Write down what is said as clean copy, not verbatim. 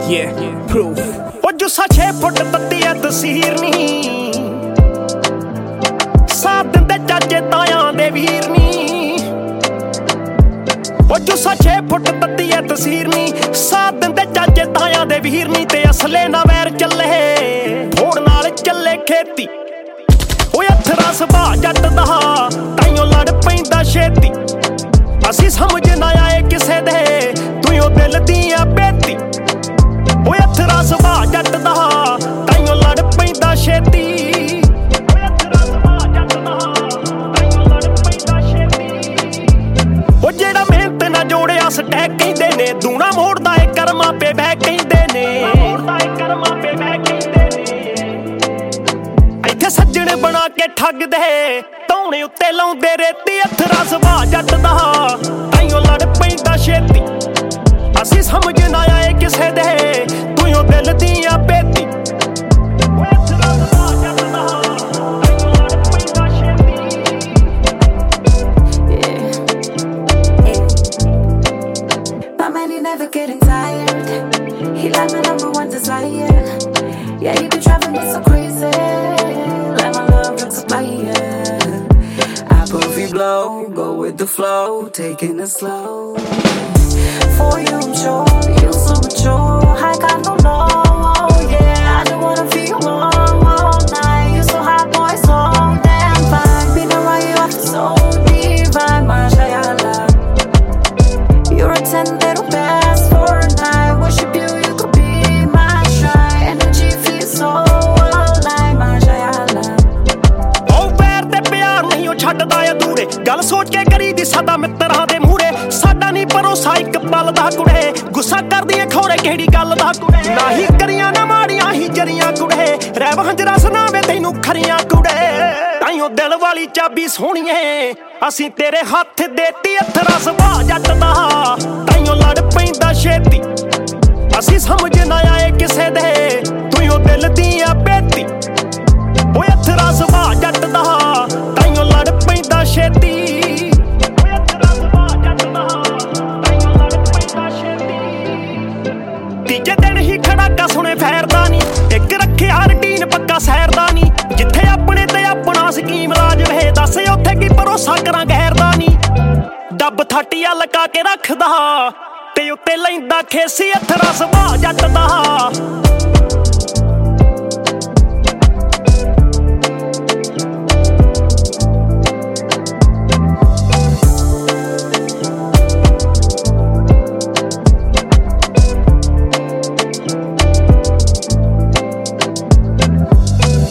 Yeah, proof. ਉਹ ਜੁੱਸਾ 6 ਫੁੱਟ ਤੱਤੀ ਐ ਤਸੀਰ ਨੀ, ਸਾਥ ਦਿੰਦੇ ਚਾਚੇ ਤਾਇਆਂ ਦੇ ਵੀਰ ਨੀ। ਉਹ ਜੁੱਸਾ 6 ਫੁੱਟ ਤੱਤੀ ਐ ਤਸੀਰ ਨੀ, ਸਾਥ ਦਿੰਦੇ ਚਾਚੇ ਤਾਇਆਂ ਦੇ ਵੀਰ ਨੀ। ਤੇ ਅਸਲੇ ਨਾ ਵੈਰ ਚੱਲੇ, ਫੋੜ ਨਾਲ ਚੱਲੇ ਖੇਤੀ। ਉਹ ਅਥਰਾ ਸੁਭਾਅ ਜੱਟ ਦਾ, ਤਾਈਓ ਲੜ ਪੈਂਦਾ ਛੇਤੀ। ਅਸੀਂ ਸਮਝ ਨਾ ਆਏ ਕਿਸੇ ਦੇ, ਤੂੰ ਉਹ ਦਿਲ ਦੀਆਂ ਬੇਤੀ। ਉਹ ਅਥਰਾ ਸੁਭਾਅ ਜੱਟ ਦਾ, ਤਾਈਓ ਲੜ ਪੈਂਦਾ ਛੇਤੀ। ਉਹ ਜਿਹੜਾ ਮਿਹਨਤ ਨਾ ਜੋੜਿਆ ਸਟੈਕ ਕਹਿੰਦੇ ਨੇ, ਦੂਣਾ ਮੋੜਦਾ ਏ ਕਰਮਾਂ ਪੇ ਬਹਿ ਕਹਿੰਦੇ ਨੇ। ਇੱਥੇ ਸੱਜਣ ਬਣਾ ਕੇ ਠੱਗਦੇ, ਧੌਣੇ ਉੱਤੇ ਲਾਉਂਦੇ ਰੇਤੀ। ਅਥਰਾ ਸੁਭਾਅ ਜੱਟ ਦਾ, ਤਾਈਓ ਲੜ ਪੈਂਦਾ ਛੇਤੀ। ਅਸੀਂ ਸਮਝ ਨਾ ਆਏ ਕਿਸੇ ਦੇ, ਤੂੰ ਉਹ ਦਿਲ ਦੀਆਂ ਬੇਤੀ। Never getting tired. He like my #1 desire. Yeah, he be driving me so crazy. Like my love drugs a player. I puffy blow, go with the flow, taking it slow. For you, I'm sure you so mature. I got no law. Yeah, I don't wanna feel all night. You so hot, boy, so damn fine. Been around you after so divine, mashallah. You're a 10 little best for a night. Worship you, you could be my shrine. Energy feels so alive, mashallah. ਉਹ ਪੈਰ ਤੇ ਪਿਆਰ ਨਹੀਂ ਉਹ ਛੱਡਦਾ ਅਧੂਰੇ, ਗੱਲ ਸੋਚ ਕੇ ਕਰੀ ਦੀ ਸਾਡਾ ਮਿੱਤਰਾਂ ਦੇ ਮੂਹਰੇ। ਸਾਡਾ ਨਹੀਂ ਭਰੋਸਾ ਇੱਕ ਪਲ ਦਾ ਕੁੜੇ, ਗੁੱਸਾ ਕਰਦੀਆਂ ਖੋਰੇ ਕਿਹੜੀ ਗੱਲ ਦਾ ਕੁੜੇ। ਨਾ ਹੀ ਕਰੀਆਂ ਨਾ ਮਾੜੀਆਂ ਹੀ ਜਰੀਆਂ ਕੁੜੇ, ਰਹਿ ਵਹੰਜਰਾ ਸੁਣਾਵੇ ਤੈਨੂੰ ਖਰੀਆਂ ਕੁੜੇ। ਤਾਈਓ ਦਿਲ ਵਾਲੀ ਚਾਬੀ ਸੋਹਣੀਏ, ਅਸੀਂ ਤੇਰੇ ਹੱਥ ਦੇਤੀ। ਅਥਰਾ ਸੁਭਾਅ ਜੱਟ ਦਾ, ਤਾਈਓ ਲੜ ਪੈਂਦਾ ਛੇਤੀ। ਅਸੀਂ ਸਮਝ ਨਾ ਆਏ ਕਿਸੇ ਦੇ, ਤੂੰ ਉਹ ਦਿਲ ਦੀਆਂ ਬੇਤੀ। ਉਹ ਅਥਰਾ ਸੁਭਾਅ ਜੱਟ ਦਾ, ਤਾਈਓ ਲੜ ਪੈਂਦਾ ਛੇਤੀ। ਤੀਜੇ ਦਿਨ ਹੀ ਖੜਾਕਾ ਸੁਣੇ ਫੈਰਦਾ ਨੀ, ਇੱਕ ਰੱਖਿਆ ਰੂਟੀਨ ਪੱਕਾ ਸੈਰ ਦਾ ਨੀ। ਜਿੱਥੇ ਆਪਣੇ ਤੇ ਆਪਣਾ ਸਕੀਮ ਲਾਜ ਵੇ, ਦੱਸ ਉੱਥੇ ਕੀ ਭਰੋਸਾ ਕਰਾਂ ਗੈਰ ਦਾ ਨੀ। ਡੱਬ ਥਾਟੀਆ ਲਗਾ ਕੇ ਰੱਖਦਾ, ਤੇ ਉੱਤੇ ਲੈਂਦਾ ਖੇਸੀ। ਅਥਰਾ ਸੁਭਾਅ ਜੱਟ ਦਾ।